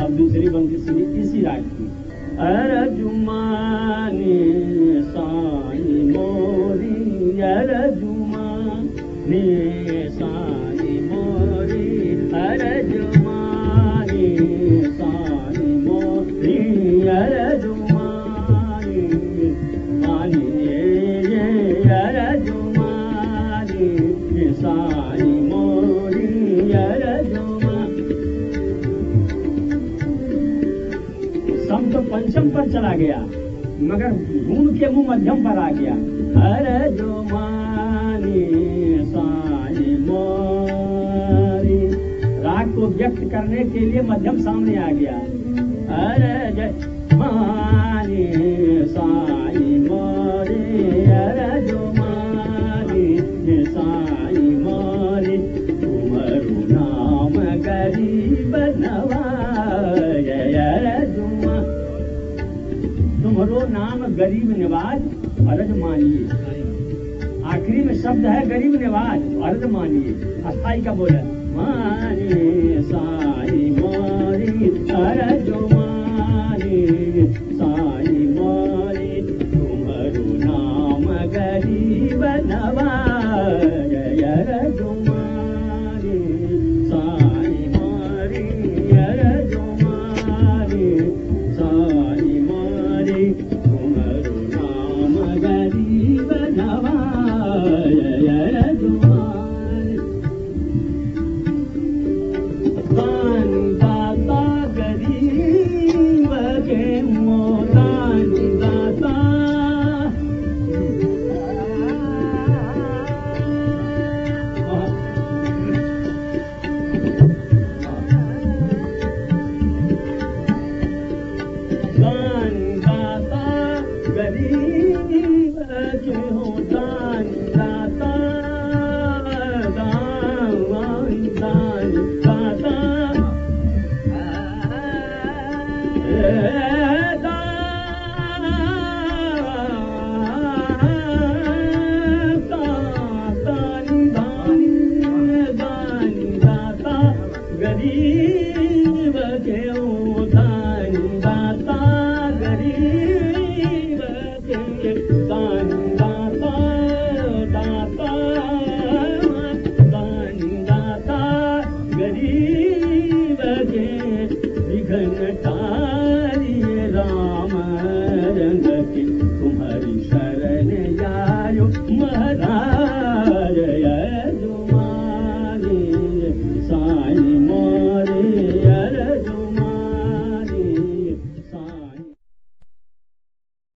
अब दूसरी बंसी इसी राग की। अर्जुमानी साई मोरी, अर्जुमानी साई मोरी, अर्जुमानी साई मोरी, अर्जुमानी मानिए अर्जुमानी साई मोरी, सम तो पंचम पर चला गया मगर गुण के मुंह मध्यम पर आ गया। अर्जुमानी साई मोरी, राग को व्यक्त करने के लिए मध्यम सामने आ गया। अर्जुमानी साई मोरी, अर्जुमानी साई मोरी, तुम्हारू नाम गरीब नवाज, अर्जुमा तुम्हारो नाम गरीब निवाज, अर्ज मानिए। आखिरी में शब्द है गरीब निवाज, अर्ज मानिए। अस्थाई का बोला मानिए साई मोरी, अर्ज मानिए साई मोरी, तुम्हारो नाम गरीब नवाज, अर्ज मानिए साई मोरी, अर्ज मानिए साई मोरी, तुम्हारो नाम गरीब नवाज, अर्ज मानिए। दान दाता गरीब के मोदान दाता, दान दाता गरीब के हो, दान दाता दान दान दाता, गरीब के हो, दान दाता गरीब के, दान दाता दाता, दान दाता गरीब के, विघ्न